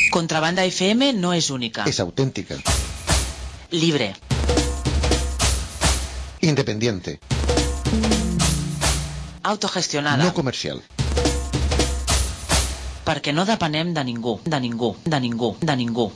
Contrabanda FM no es única. Es auténtica. Libre. Independiente. Autogestionada. No comercial. Perquè no depenem de ningú, de ningú, de ningú, de ningú.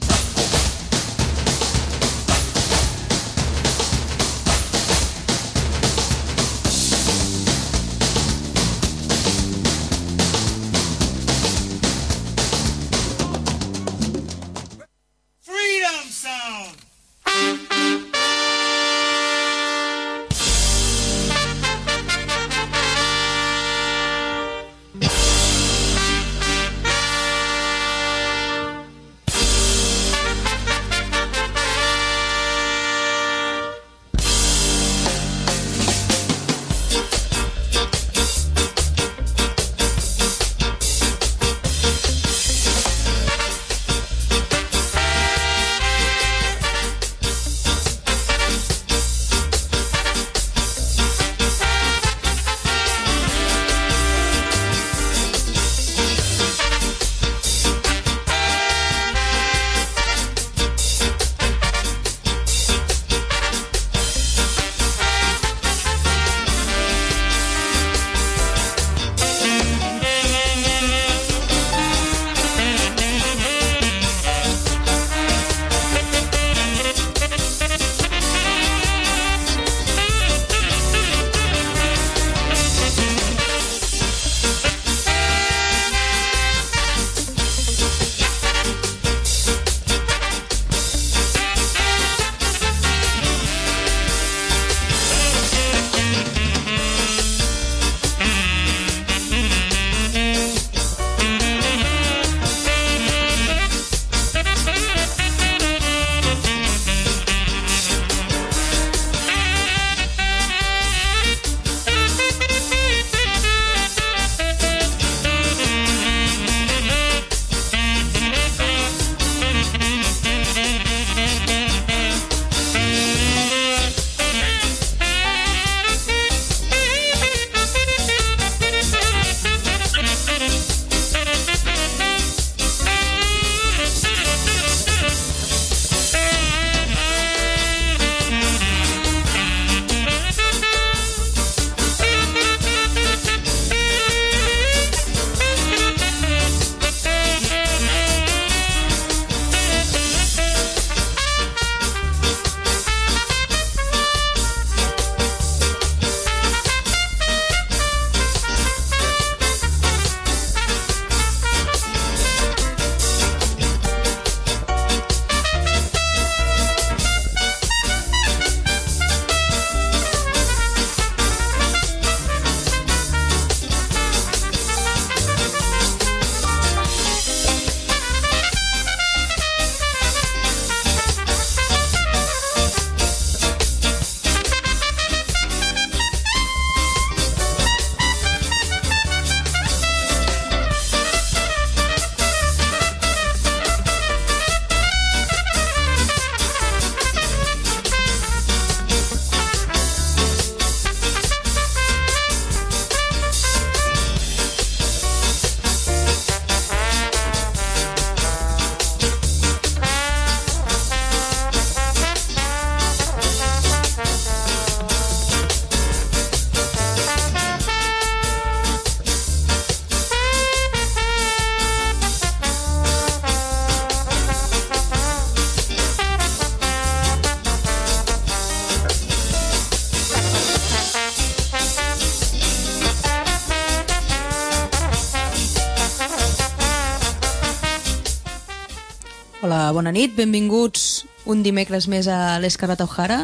Hola, bona nit, benvinguts un dimecres més a l'Escarlata O'Hara.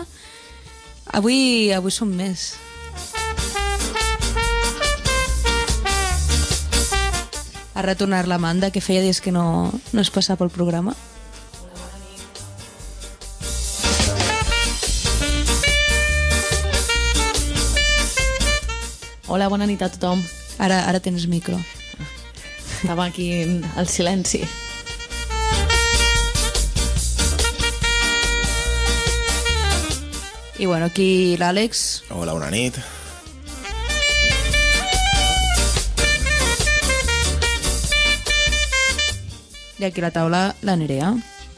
Avui som més. Ha retornat l'Amanda, que feia dies que no es passava pel programa. Hola, bona nit a tothom. Ara tens micro. Estava aquí al silenci. I bueno, aquí l'Àlex. Hola, bona nit. i aquí a la taula la Nerea.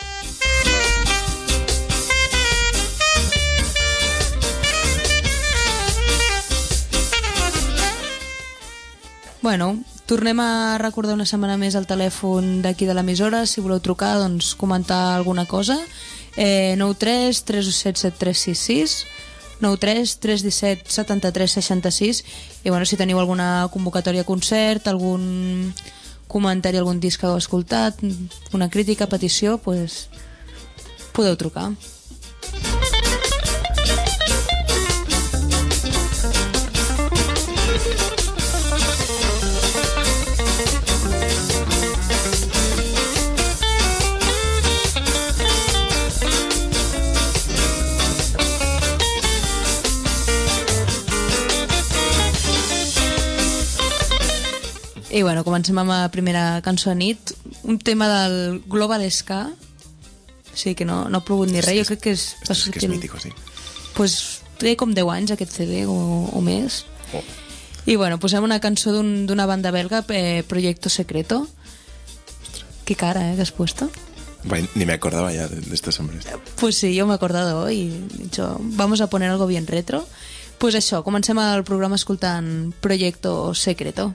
Bueno, tornem a recordar una setmana més el telèfon d'aquí de l'emissora. Si voleu trucar, doncs comentar alguna cosa. 93 317 7366, 93 317 73 66. I bueno, si teniu alguna convocatòria a concert, algun comentari, algun disc que heu escoltat, una crítica, petició, doncs podeu trucar. I bueno, comencem amb la primera cançó de nit, un tema del Global Ska. O sigui que no ha plogut ni res, jo crec que és... És que és mítico, sí. Pues té com 10 anys aquest CD o més. Oh. I bueno, posem una cançó d'una banda belga, Proyecto Secreto. Qué cara, que has puesto. Bueno, ni me acordaba ya de estos hombres. Pues sí, yo me he acordado hoy. He dicho, vamos a poner algo bien retro. Pues això, comencem el programa escoltant Proyecto Secreto.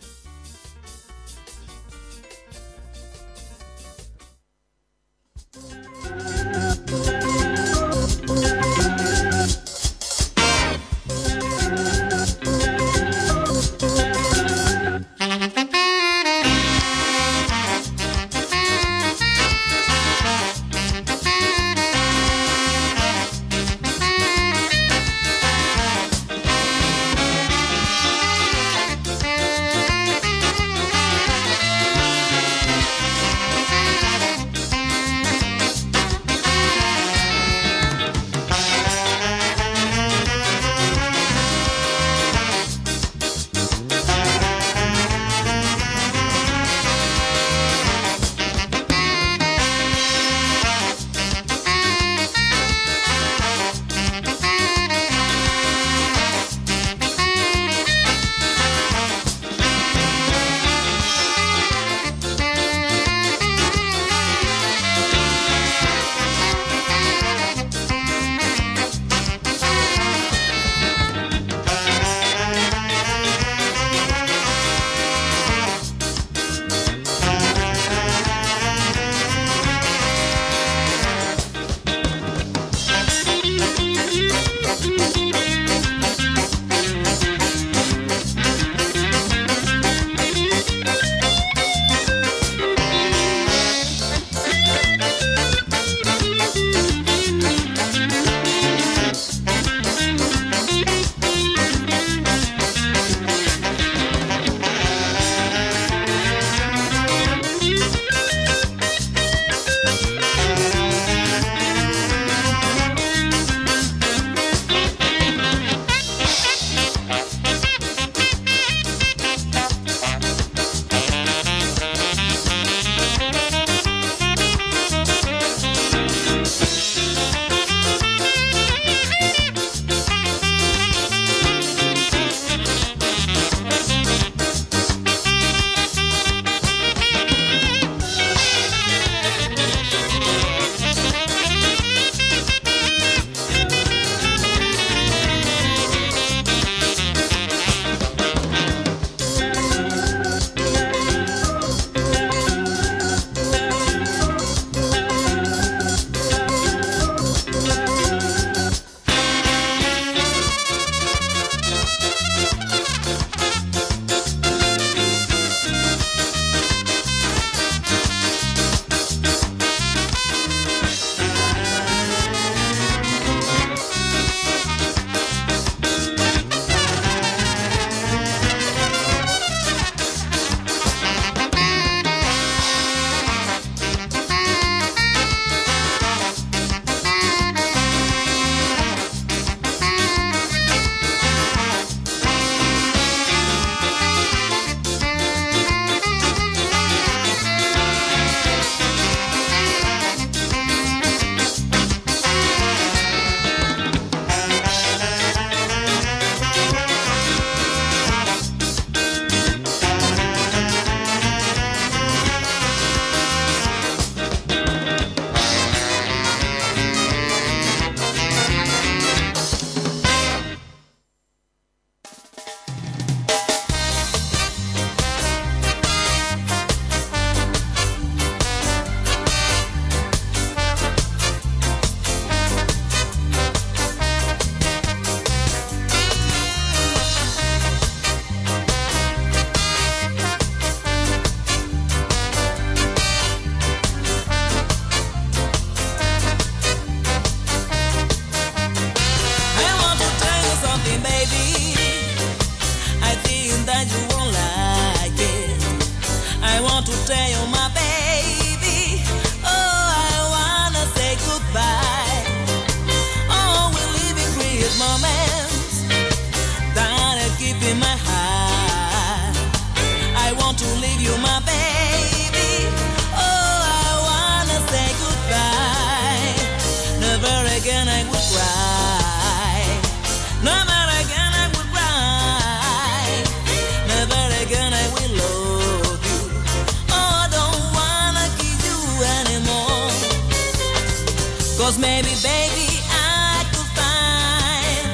'Cause maybe, baby, I could find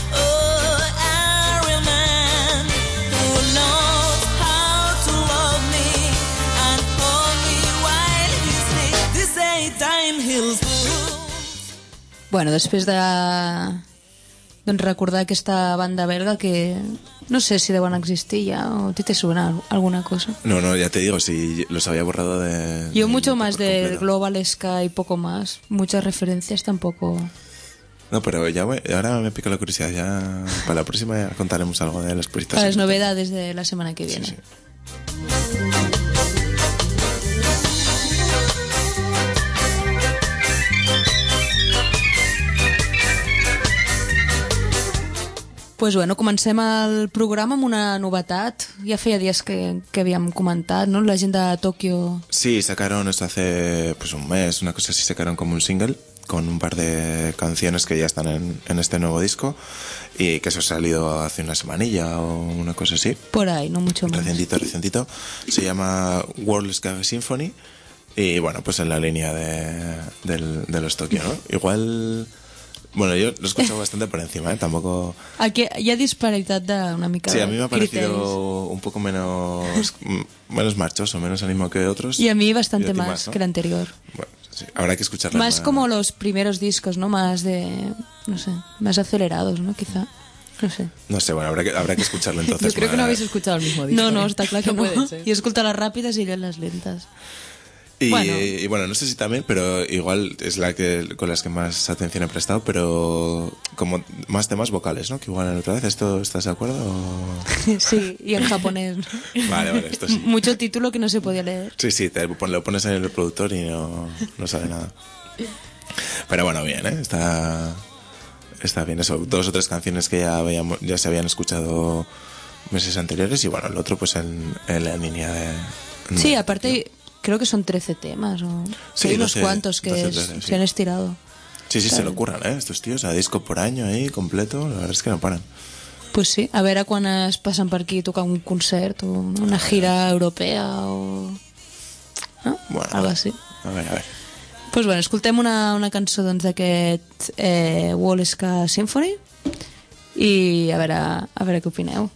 a real man who knows how to love me and hold me while he sleeps. This ain't time heals the wounds. Bueno, després de doncs recordar aquesta banda belga que no sé si deuen existir ya o te suena alguna cosa. No, ya te digo, si los había borrado de... Yo mucho más por de completo. Global Ska y poco más. Muchas referencias tampoco. No, pero ya ahora me pica la curiosidad. Ya para la próxima ya contaremos algo de las cositas. Para las novedades de la semana que viene. Sí. Pues bueno, comencem el programa amb una novetat. Ja feia dies que havíem comentat, ¿no? La gent de Tokio. Sí, sacaron esto hace pues un mes, una cosa así, sacaron como un single con un par de canciones que ya están en este nuevo disco y que eso ha salido hace una semanilla o una cosa así. Por ahí, no mucho más. Recientito. Se llama World Ska Symphony y bueno, pues en la línea de los Tokio, ¿no? Igual... Bueno, yo lo he escuchado bastante por encima, ¿eh? Tampoco... Aquí hi ha disparitat d'una mica Sí, de a mí me ha criteris. parecido un poco menos marchoso, menos ánimo que otros. Y a mí bastante Y a ti más ¿no? que el anterior. Bueno, sí, habrá que escucharla. Más como los primeros discos, ¿no? Más de... no sé, más acelerados, ¿no? Quizá. No sé. No sé, bueno, habrá que escucharlo Yo entonces. creo que no habéis escuchado el mismo disco. No, ¿eh? está claro que no. puede ser. Y escucha las rápidas y yo las lentas. Y Bueno. y bueno, no sé si también, pero igual es la que con las que más atención he prestado, pero como más temas vocales, ¿no? Que igual en otra vez. ¿Estás de acuerdo? Sí, y en japonés. Vale, esto sí. Mucho título que no se podía leer. Sí, lo pones en el reproductor y no sale nada. Pero bueno, bien, ¿eh? Está bien eso. 2 o 3 canciones que ya se habían escuchado meses anteriores y bueno, el otro pues en la línea de... Sí, aparte creo que son 13 temas o Sí, hay unos 12, cuantos que 12, 13, sí. se han estirado. Sí, se lo curran, ¿eh? Estos tíos, a disco por año ahí, completo, la verdad es que no paran. Pues sí, a veure quan es passen per aquí a tocar un concert o una gira europea o... no? Bueno, Algo així. A ver. Pues bueno, escoltem una cançó doncs, d'aquest World Ska Symphony i a veure què opineu.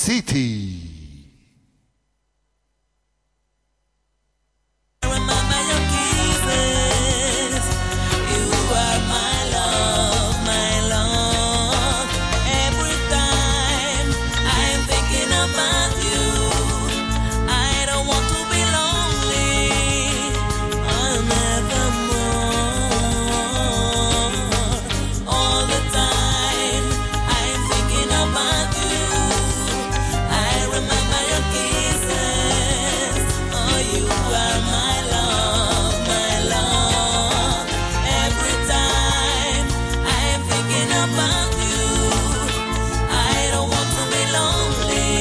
City. Remember your kisses. You are my love, my love. Every time I'm thinking about you, I don't want to be lonely nevermore. All the time I'm thinking about you. I remember your kisses. Oh, you are my love, my love. Every time I'm thinking about you, I don't want to be lonely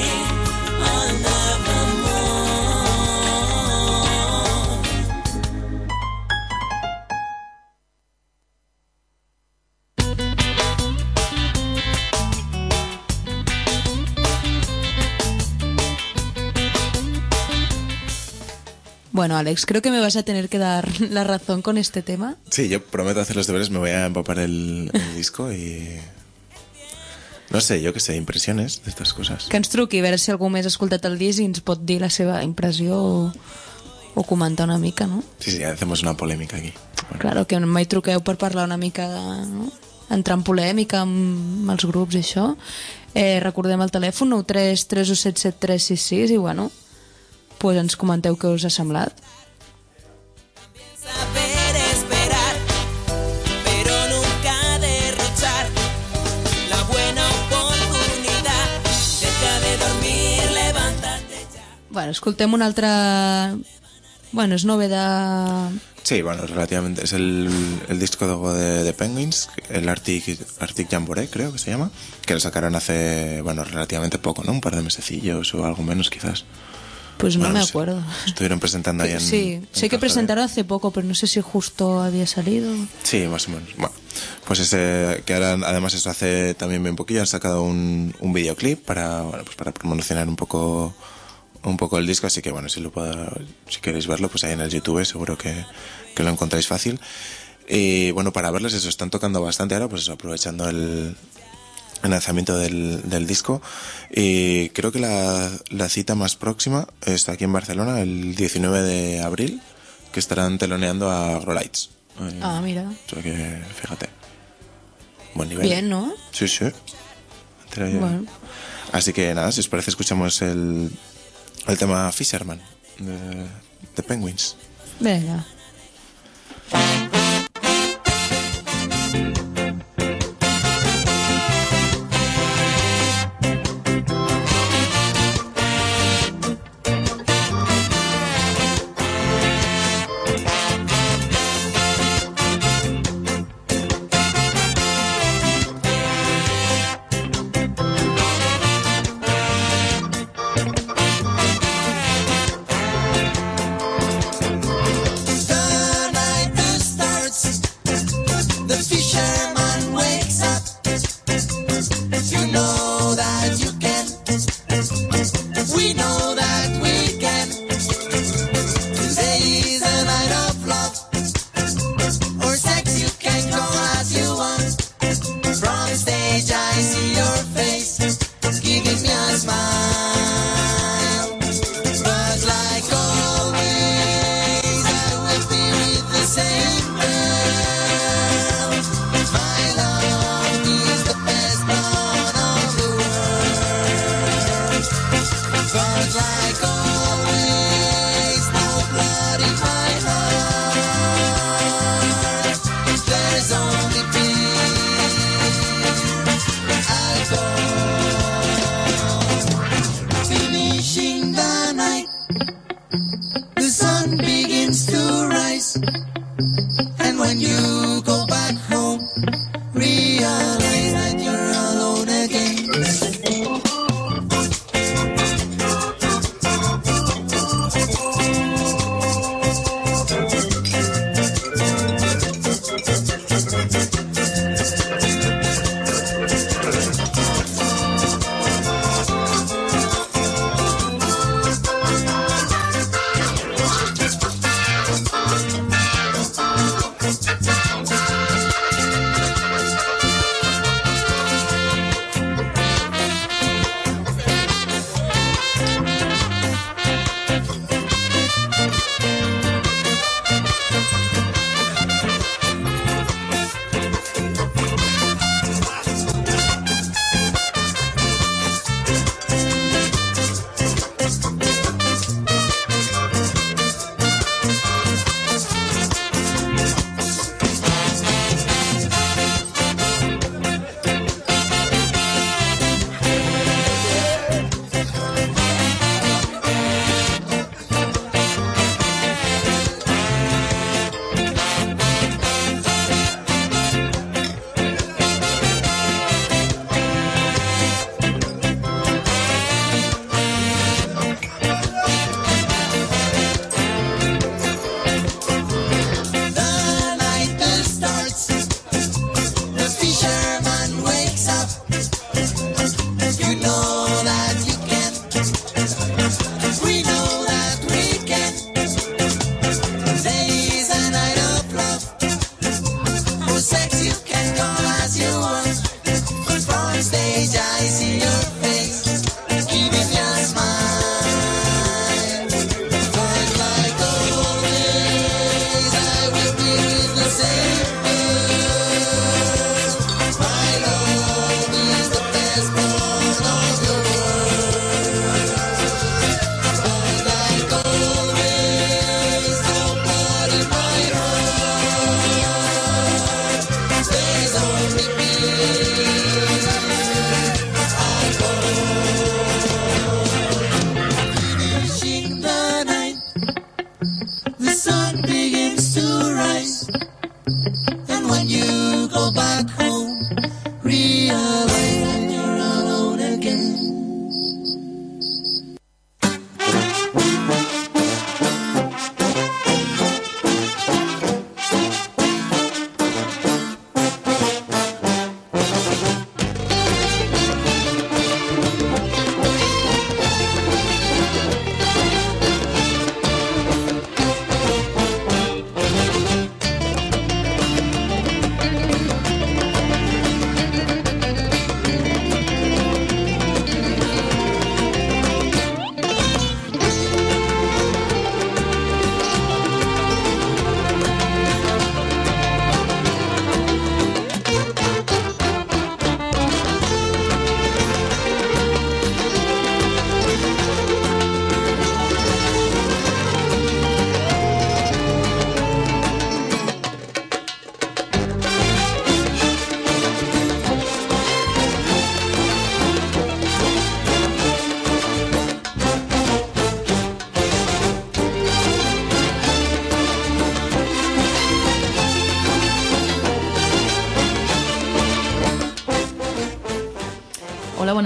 nevermore. Bueno, Alex, creo que me vas a tener que dar la razón con este tema. Sí, yo prometo hacer los deberes, me voy a empapar el disco y... No sé, yo qué sé, impresiones de estas cosas. Que ens truqui a veure si algú més ha escoltat el disc i ens pot dir la seva impressió o comentar una mica, no? Sí, sí, hacemos una polémica aquí. Bueno, Claro, que mai truqueu per parlar una mica de... No? Entrar en polèmica amb els grups i això. Recordem el telèfon 93 317 7366 i bueno, pues ens comenteu què us ha semblat. Saber esperar, pero nunca derrochar la buena oportunidad. Deja de dormir, levántate ya. Bueno, escoltem una altra... Bueno, és novedad... sí, bueno, relativamente. Es el disco de Penguins, el Arctic Jamboree, creo que se llama, que lo sacaron hace, bueno, relativamente poco, ¿no? Un par de mesecillos o algo menos, quizás. Pues no Bueno, me sé. acuerdo. Estuvieron presentando ahí en... Sí, en sé que Caja de- presentaron hace poco, pero no sé si justo había salido. Sí, más o menos. Bueno, pues ese, que ahora además eso hace también bien poquillo, han sacado un videoclip para, bueno, pues para promocionar un poco el disco, así que bueno, si queréis verlo, pues ahí en el YouTube seguro que lo encontráis fácil. Y bueno, para verles eso, están tocando bastante ahora, pues eso, aprovechando el lanzamiento del disco. Y creo que la cita más próxima está aquí en Barcelona, el 19 de abril, que estarán teloneando a Grolights. Ah, mira. O sea que, fíjate. Buen nivel. Bien, ¿no? Sí, sí. Bueno. Así que nada, si os parece, escuchamos el tema Fisherman de Penguins. Venga. Stop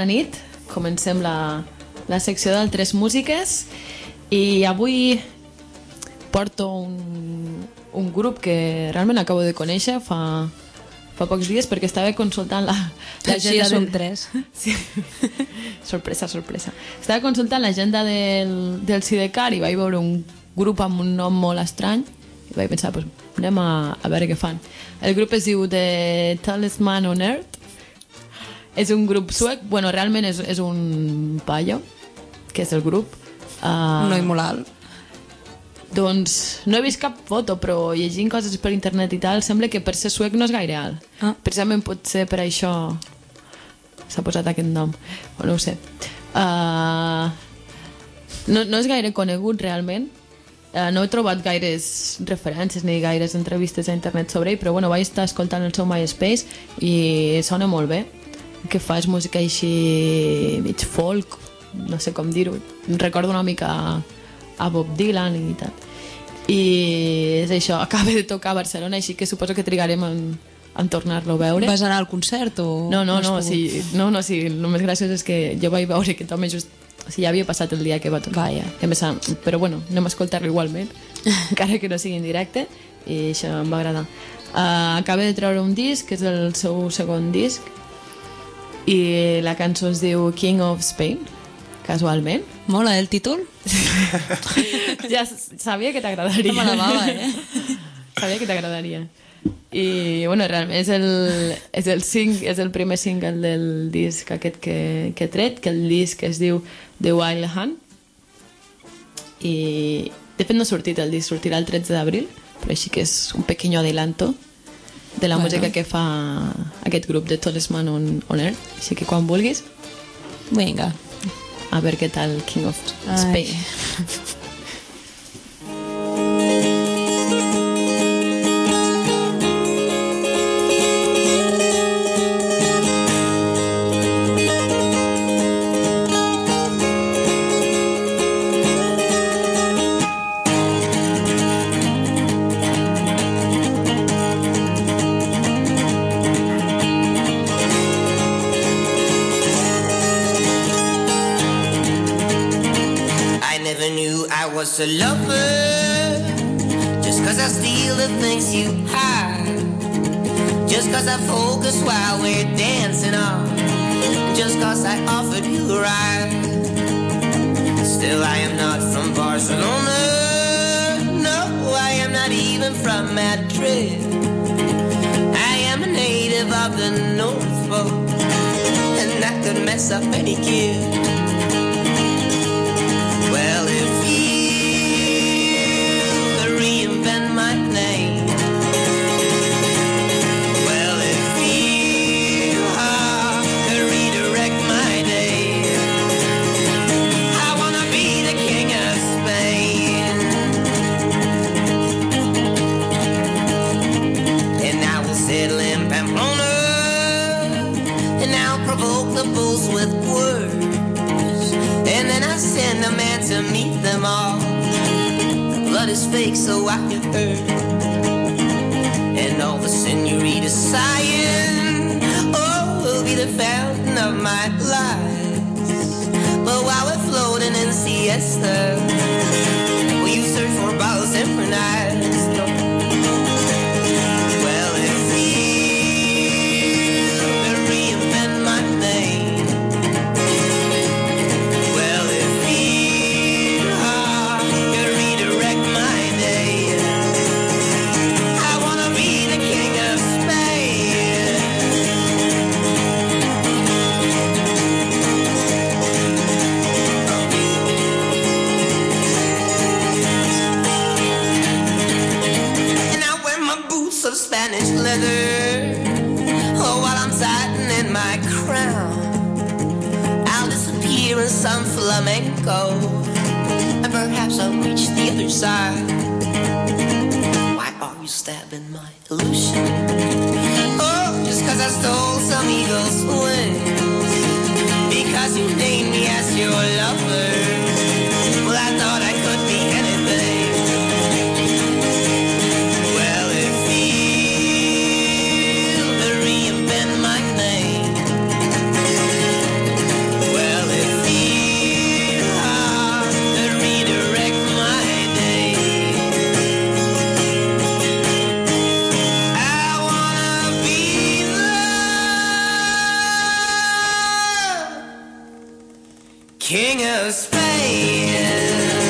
bona nit. Comencem la secció del Tres Músiques i avui porto un grup que realment acabo de conèixer fa pocs dies perquè estava consultant l'agenda som tres. Sí. Sorpresa. Estava consultant l'agenda del Sidecar i vaig veure un grup amb un nom molt estrany i vaig pensar, pues, anem a veure què fan. El grup es diu The Tallest Man on Earth. És un grup suec, bueno, realment és un paio, que és el grup. Un noi molt alt. Doncs no he vist cap foto, però llegint coses per internet i tal, sembla que per ser suec no és gaire alt. Precisament potser per això s'ha posat aquest nom. Bueno, no ho sé. No és gaire conegut realment. No he trobat gaires referències ni gaires entrevistes a internet sobre ell, però bueno, vaig estar escoltant el seu MySpace i sona molt bé. El que fa és música així mig folk, no sé com dir-ho. Recordo una mica a Bob Dylan i tal. I és això, acaba de tocar a Barcelona, així que suposo que trigarem en tornar-lo a veure. Vas anar al concert o...? No, sí, el més graciós és que jo vaig veure que Tom just... O sigui, ja havia passat el dia que va tocar. Però bueno, anem a escoltar-lo igualment, encara que no sigui en directe, i això em va agradar. Acaba de treure un disc, que és el seu segon disc, i la cançó es diu King of Spain, casualment. Mola el títol? Ja sabia que t'agradaria. No me la bava, Sabia que t'agradaria. I bueno, realment és el primer single del disc aquest que he tret, que el disc es diu The Wild Hunt, i de fet no ha sortit el disc, sortirà el 13 d'abril, però així que és un pequeño adelanto de la música que fa aquest grup de Tallest Man on Earth, així que quan vulguis vinga, a veure què tal King of Spain. Was a lover just cause I steal the things you hide, just cause I focus while we're dancing on, just cause I offered you a ride. Still I am not from Barcelona, no, I am not even from Madrid. I am a native of the North Pole, and that could mess up any kid. Well, if you reinvent my name, well, if you redirect my day, I wanna be the king of Spain. And I will settle in Pamplona, and I'll provoke the bulls with words, and then I send a man to meet them all. Blood is fake, so I have heard, and all the senoritas sighing, oh, will be the fountain of my life. But while we're floating in siesta, will you search for bottles and for knives? No. Well, if you reinvent my name, well, if you redirect my day, I wanna be the king of Spain. And I wear my boots of Spanish leather, oh, while I'm satin in my crown, I'll disappear in some flamenco, and perhaps I'll reach the other side. Why are you stabbing my illusion? Oh, just cause I stole some eagle's wings, because you named me as your lover. Well, I thought I could be anything. Well, if you reinvent my name, of Spain.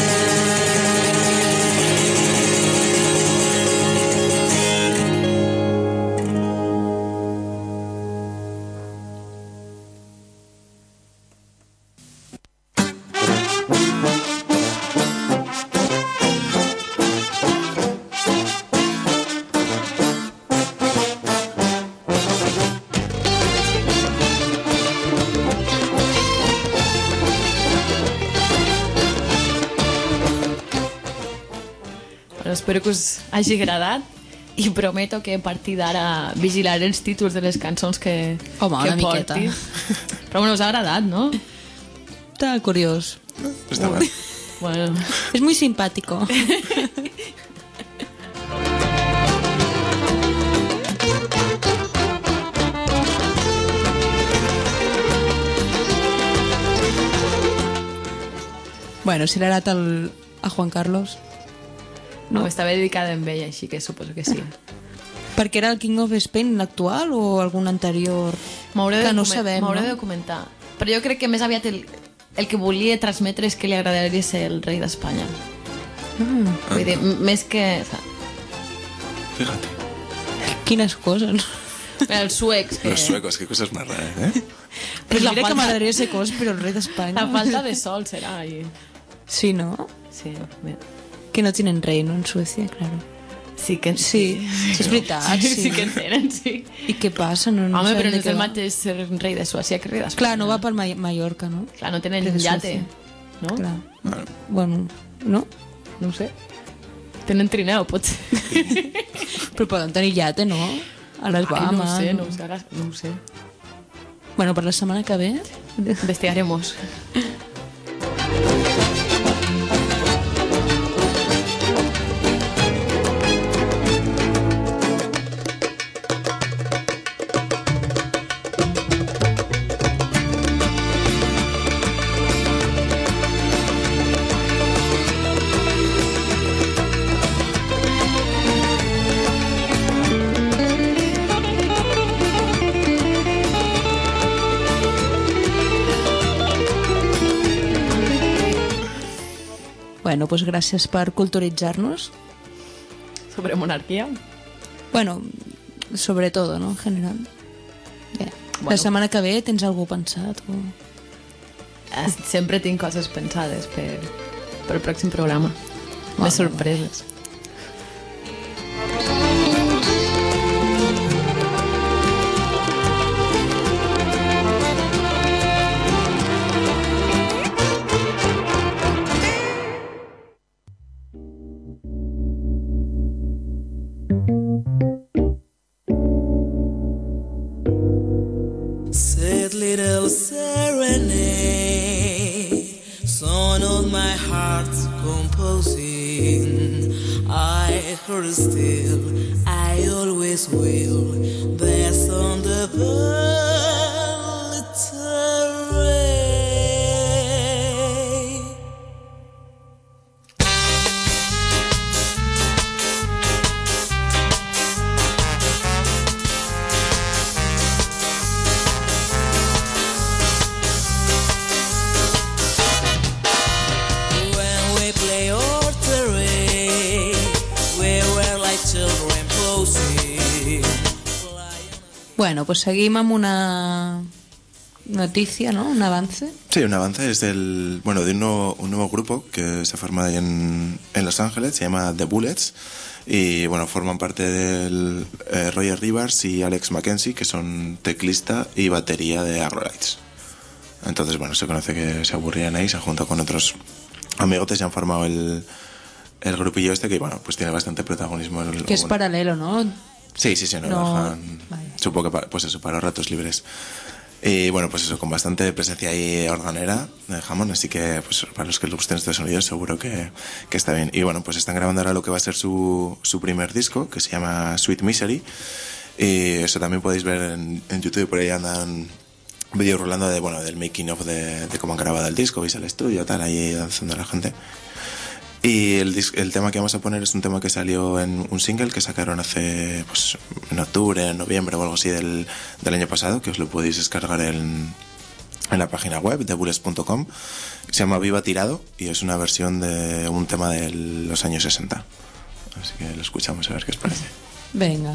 Bueno, espero que us hagi agradat i prometo que a partir d'ara vigilaré els títols de les cançons que Home, una miqueta. porti. Però bueno, us ha agradat, no? Está curiós. Està mal. Bueno, Es muy simpático. Bueno, si l'ha agradat a Juan Carlos. no, estava dedicada a ell, així que suposo que sí. Perquè era el King of Spain l'actual o algun anterior? M'hauré que de, no sabem, m'hauré no? de comentar. Però jo crec que més aviat el que volia transmetre és que li agradaria ser el rei d'Espanya. Vull dir, més que... Fíjate. Quines coses. Els suecs, que... Los suecos, qué cosas más raras, ¿eh? Pues la mira que falta- m'agradaria ser cos, però el rei d'Espanya. La falta de sol serà. I... Sí, ¿no? Sí, mira. Que no tienen rei, ¿no? En Suecia, claro. Sí que Sí, és veritat, sí, sí. sí que en tenen, sí. I què passa? No, Home, sabem però de no és què el va. mateix ser rei de Suècia que rei d'Espanya. Clar, no va per Mallorca, no? Clar, no tenen Rei de llate, Suècia. no? Clar. Bueno, no? No ho sé. Tenen trineu, potser. Però poden tenir llate, no? A les Ai, Bahamas. no ho sé, no ho sé, ara no ho sé. Bueno, per la setmana que ve... Investigaremos. Bueno, pues gràcies per culturitzar-nos. Sobre monarquia. Bueno, sobre todo, ¿no? En general. Bé. La setmana que ve tens algú pensat? O... Sempre tinc coses pensades per el pròxim programa. Més sorpreses. Sad little serenade, song of my heart composing. I heard still, I always will. There's on the terrain. When we play our terrain, we were like children posing. Bueno, pues seguim amb una noticia, ¿no? Un avance. Sí, un avance es del, bueno, de un nuevo grupo que se forma ahí en Los Ángeles, se llama The Bullets, y bueno, forman parte del Roger Rivers y Alex Mackenzie, que son teclista y batería de Agrolites. Entonces, bueno, se conoce que se aburrían ahí, se han juntado con otros amigotes y han formado el grupillo este que, bueno, pues tiene bastante protagonismo. Que es paralelo, ¿no? Sí, no, No, bajan, vale. supongo que pues eso, para los ratos libres. Y bueno, pues eso, con bastante presencia ahí organera de Hammond, así que pues para los que les gusten estos sonidos seguro que está bien. Y bueno, pues están grabando ahora lo que va a ser su primer disco, que se llama Sweet Misery, y eso también podéis ver en YouTube, por ahí andan vídeos rolando de, bueno, del making of de cómo han grabado el disco, veis el estudio, tal, ahí danzando la gente. Y el tema que vamos a poner es un tema que salió en un single que sacaron hace, pues, en octubre, en noviembre o algo así del año pasado, que os lo podéis descargar en la página web de bullets.com, Se llama Viva Tirado y es una versión de un tema de los años 60. Así que lo escuchamos a ver qué os parece. Venga.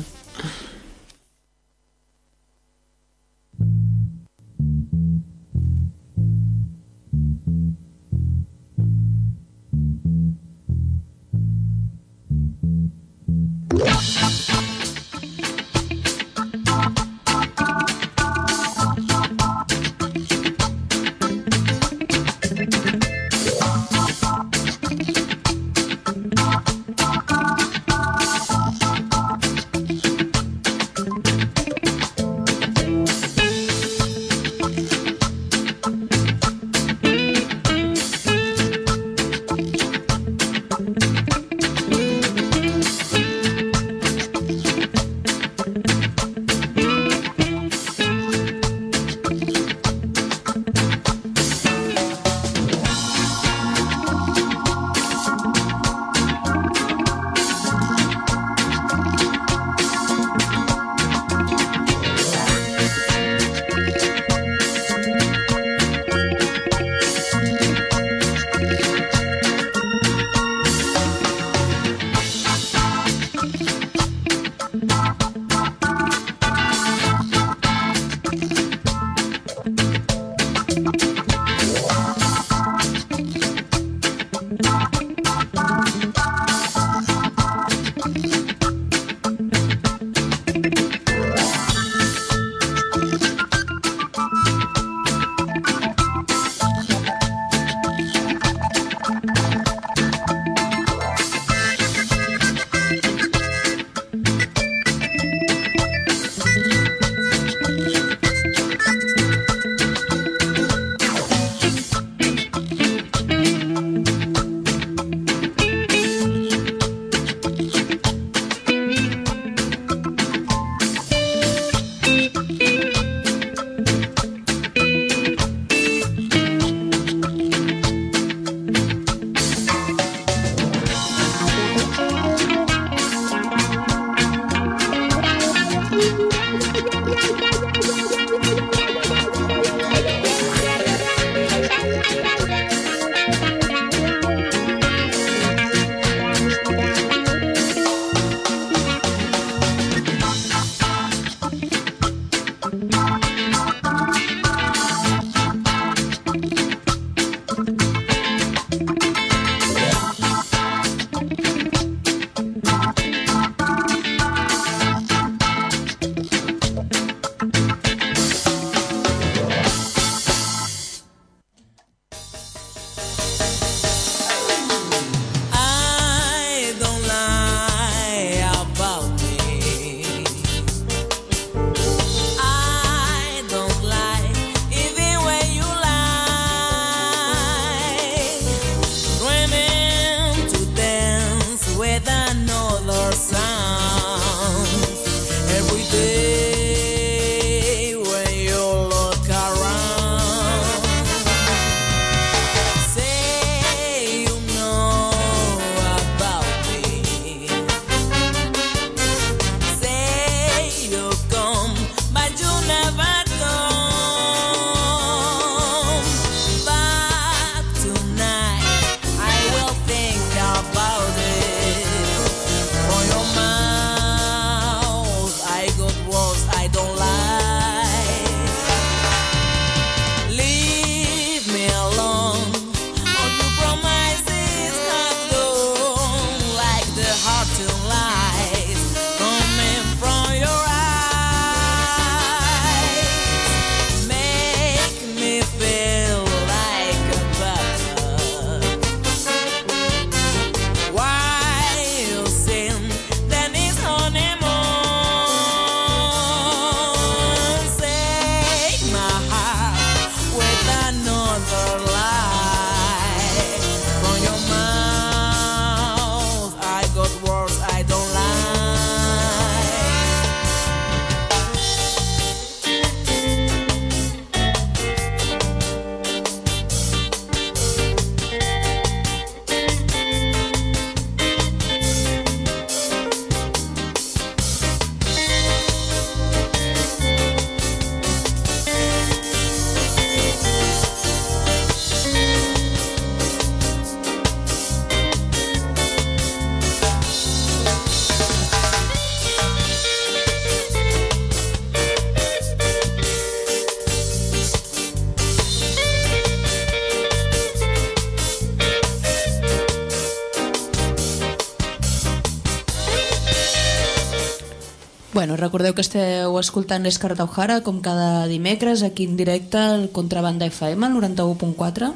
Bueno, recordeu que esteu escoltant l'Escarlata O'Hara com cada dimecres aquí en directe al Contrabanda FM, al 91.4.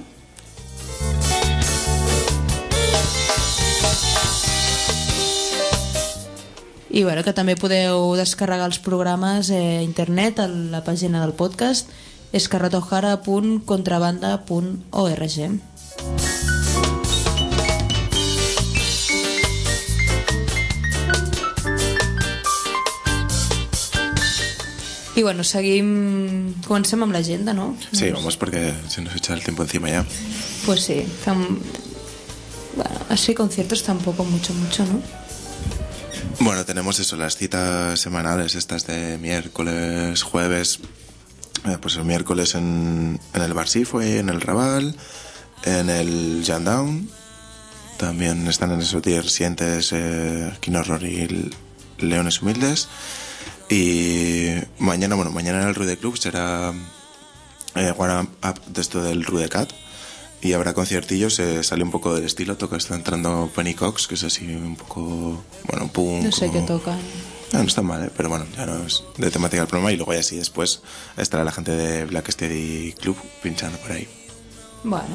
I bueno, que també podeu descarregar els programes a internet a la pàgina del podcast escarlataohara.contrabanda.org. Y bueno, comencem amb l'agenda, ¿no? Sí, vamos porque se nos echa el tiempo encima ya. Pues sí, bueno, así conciertos tampoco mucho, ¿no? Bueno, tenemos eso, las citas semanales estas de miércoles, jueves. Pues el miércoles en el Bar Sifue, en el Raval, en el Jandown. También están en esos días Sientes, King Horror y Leones Humildes. Y mañana en el Rude Club será One Up de esto del Rude Cat. Y habrá conciertillos, sale un poco del estilo, está entrando Penny Cox, que es así un poco, bueno, punk. No sé qué tocan. No está mal, pero bueno, ya no es de temática el programa. Y luego ya así después estará la gente de Black Steady Club pinchando por ahí. Bueno.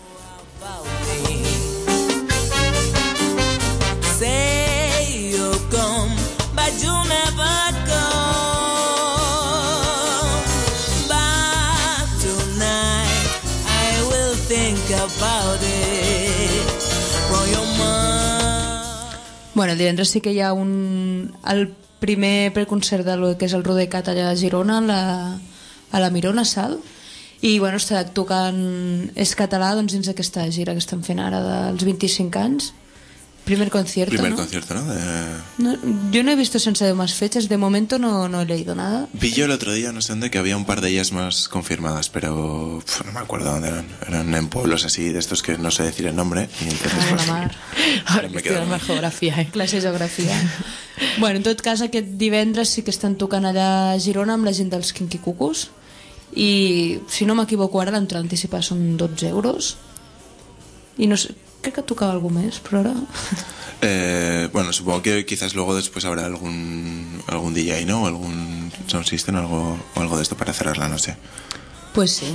Say you come, but you never come back tonight. I will think about it from your mind. Bueno, el divendres sí que hi ha el primer preconcert del que és el Rodecat allà a Girona, a la Mirona Sal, i bueno, està tocant És Català doncs, dins aquesta gira que estan fent ara dels 25 anys. Primer concierto, Primer ¿no? concierto, ¿no? No, yo no he visto sense más fechas, de momento no he leído nada. Vi yo el otro día, no sé dónde, que había un par de ellas más confirmadas, pero no me acuerdo dónde eran. Eran en pueblos así, de estos que no sé decir el nombre. Y entonces, Ah, la mar. Ara me que quedo estic amb la geografia, Classe de geografia. Bueno, en tot cas, aquest divendres sí que estan tocant allà a Girona amb la gent dels Kinky Cucus, i si no m'equivoco ara l'entrada anticipada són 12 euros, i no sé, crec que tocava algú més, però ara... bueno, supongo que quizás luego después habrá algún DJ, ¿no? O algún sound system o algo de esto para cerrarla, no sé. Pues sí.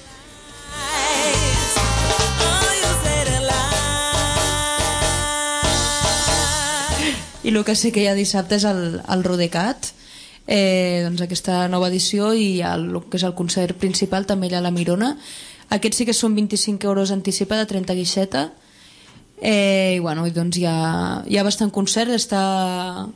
I el que sí que hi ha dissabte és el Rodecat, doncs aquesta nova edició, i el que és el concert principal també allà a la Mirona. Aquests sí que són 25 euros anticipada, 30 guixeta, i bueno, doncs hi ha bastant concert, està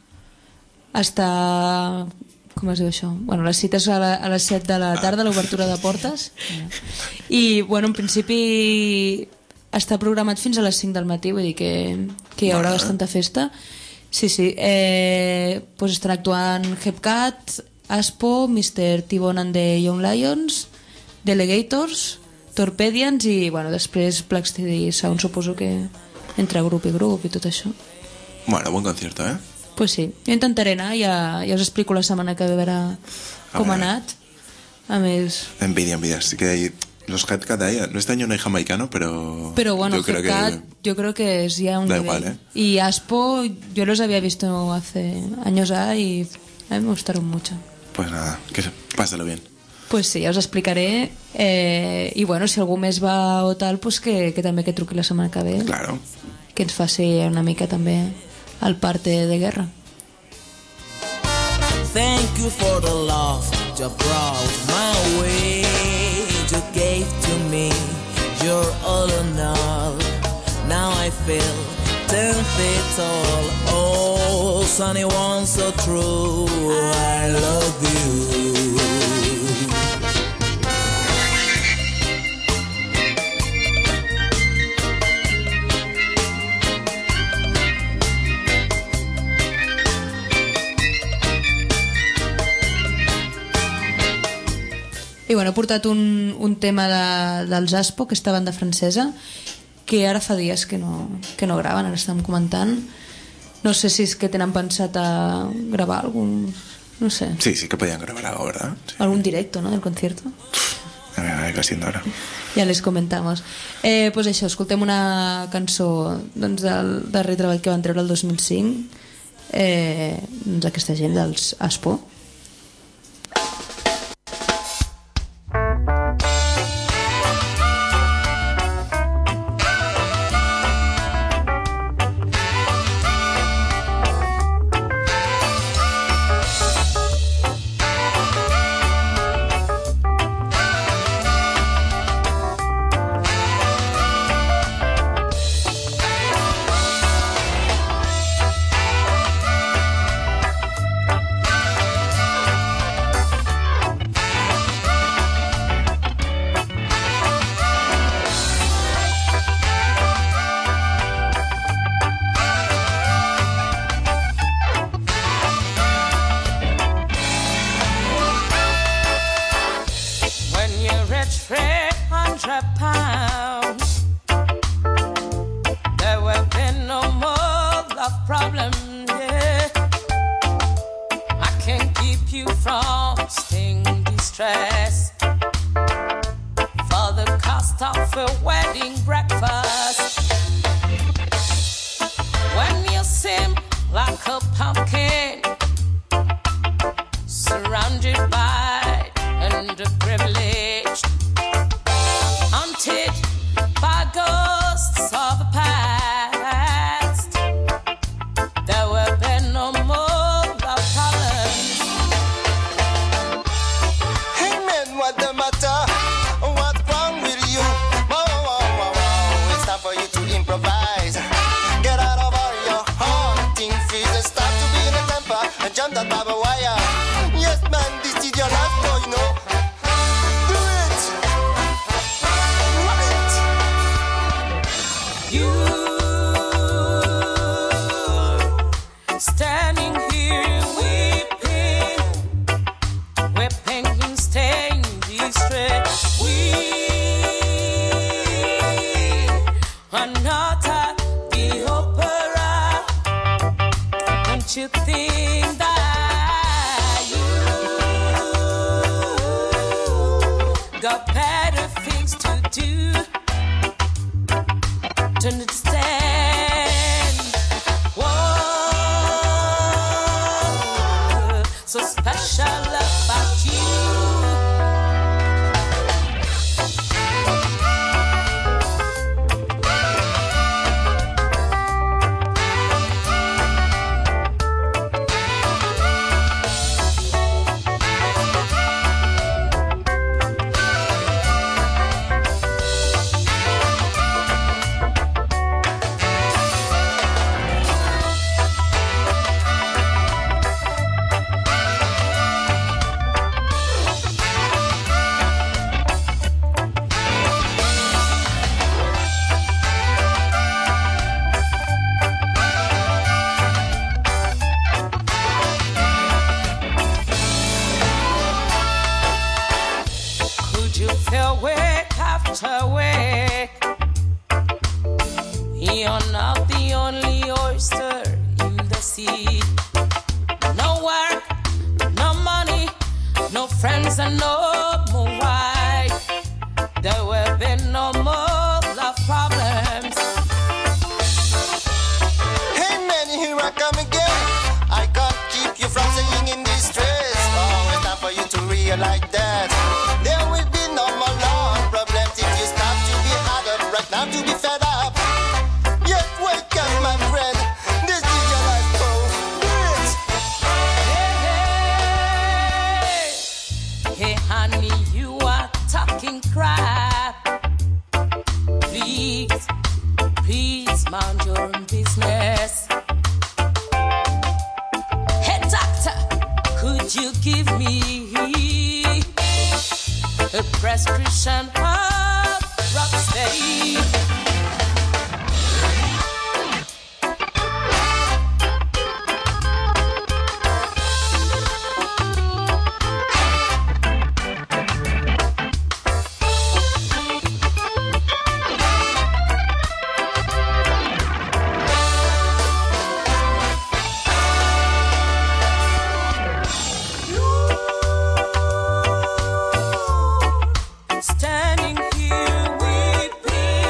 com es diu això? Bueno, les cites a les 7 de la tarda, l'obertura de portes, i bueno, en principi està programat fins a les 5 del matí, vull dir que hi haurà bastanta festa. Sí, pues estan actuant Hepcat, Aspo, Mr. T-Bone and the Young Lions, Delegators, Torpedians i bueno, després Black Steady Sound, suposo que entre grup i grup i tot això. Bueno, buen concierto, ¿eh? Pues sí, jo intentaré anar, ja us explico la setmana que ve a veure com ha anat. A més... Envidia, sí que hay los Hepcat ahí, no este año no hay jamaicano, pero bueno, yo creo Hepcat yo creo que es ya un da nivel. igual, ¿eh? Y Aspo yo los había visto hace años ya y a mí me gustaron mucho. Pues nada, que pásalo bien. Pues sí, ja us explicaré, i bueno, si algú més va o tal, pues que també que truqui la setmana que ve, Claro. que ens faci una mica també el parte de guerra. Thank you for the love you brought my way. You gave to me your all in all. Now I feel 10 feet tall. Oh, sunny one so true. I love you. I bueno, he portat un tema dels Aspo, que esta banda francesa, que ara fa dies que no graven, ara estàvem comentant. No sé si és que tenen pensat a gravar algun... no sé. Sí que podían grabar algo, ¿verdad? Sí. Algún directo, ¿no?, del concierto. Va siendo hora. Ja les comentamos. Pues això, escoltem una cançó doncs, del darrer treball que van treure el 2005, doncs aquesta gent dels ASPO. You're not the only oyster in the sea. No work, no money, no friends and no more wife. There will be no more love problems. Hey man, here I come again. I can't keep you from saying in distress. Oh, it's time for you to realize that there will be no more love problems if you stop to be hard up right now to be fed up. Yes, wake up, my friend. This is your life, bro. Hey, honey, you are talking crap. Please, please mind your own business. Hey, doctor, could you give me a prescription of Rocksteady? Standing here weeping,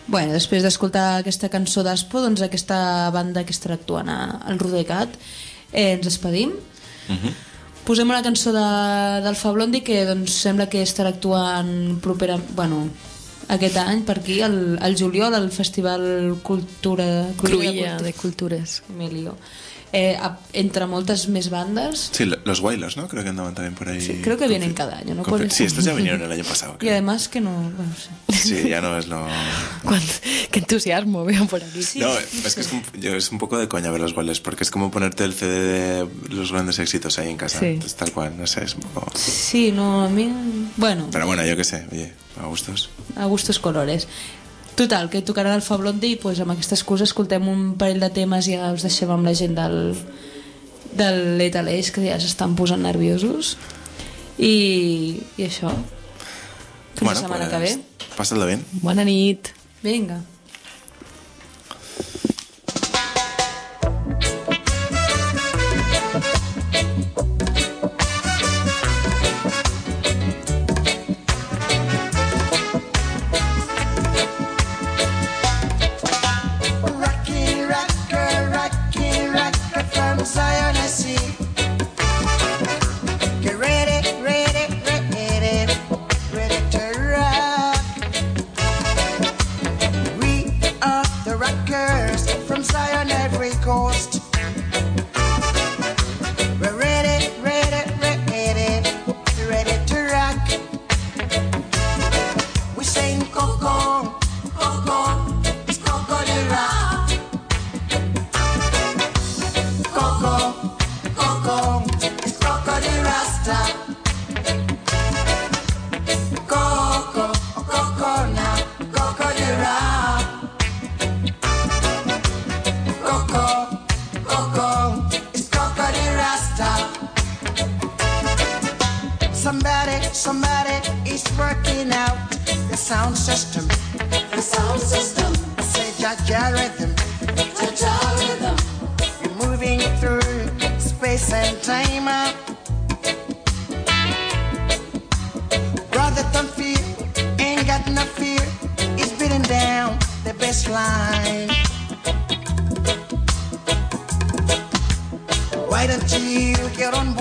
Bueno, després d'escoltar aquesta cançó d'Aspo, doncs aquesta banda que estarà actuant al Rodecat, ens despedim. Posem una cançó d'Alfa Blondy que doncs, sembla que estarà actuant aquest any per aquí, al juliol, al Festival Cruïlla de Cultures. Emilio. Entre moltes més bandes. Sí, los Wailers, ¿no? Creo que andaban también por ahí. Sí, creo que vienen cada año, ¿no? Sí, estos ya vinieron el año pasado. Y creo. además que no... Bueno, sí. Sí, ya no es lo... Qué entusiasmo veo por aquí. Sí, No, es que es un poco de coña ver los Wailers, porque es como ponerte el CD de los grandes éxitos ahí en casa. Sí. Entonces, tal cual, no sé, es un poco... Sí, no, a mi... Bueno, Pero bueno, yo qué sé, oye, a gustos. a gustos colores. Total, que tocarà l'Alfa Blondy i pues, amb aquesta excusa escoltem un parell de temes i ja us deixem amb la gent del Lethal Age, que ja s'estan posant nerviosos. I això. Fins la setmana que ve. Pásalo bien. Bona nit. Vinga. Rocky, rocker from Zion, I see. Get ready to rock. We are the rockers from Zion, every coast. We're ready to rock. We sing Coco, it's Coco de rock. Coco, it's Coco de Rasta. Coco now, Coco de rock. Coco, it's Coco de Rasta. Somebody is working out the sound system. I say Jaja rhythm. You're moving through space and time. Brother, don't fear, ain't got no fear. It's beating down the bass line. Why don't you get on board?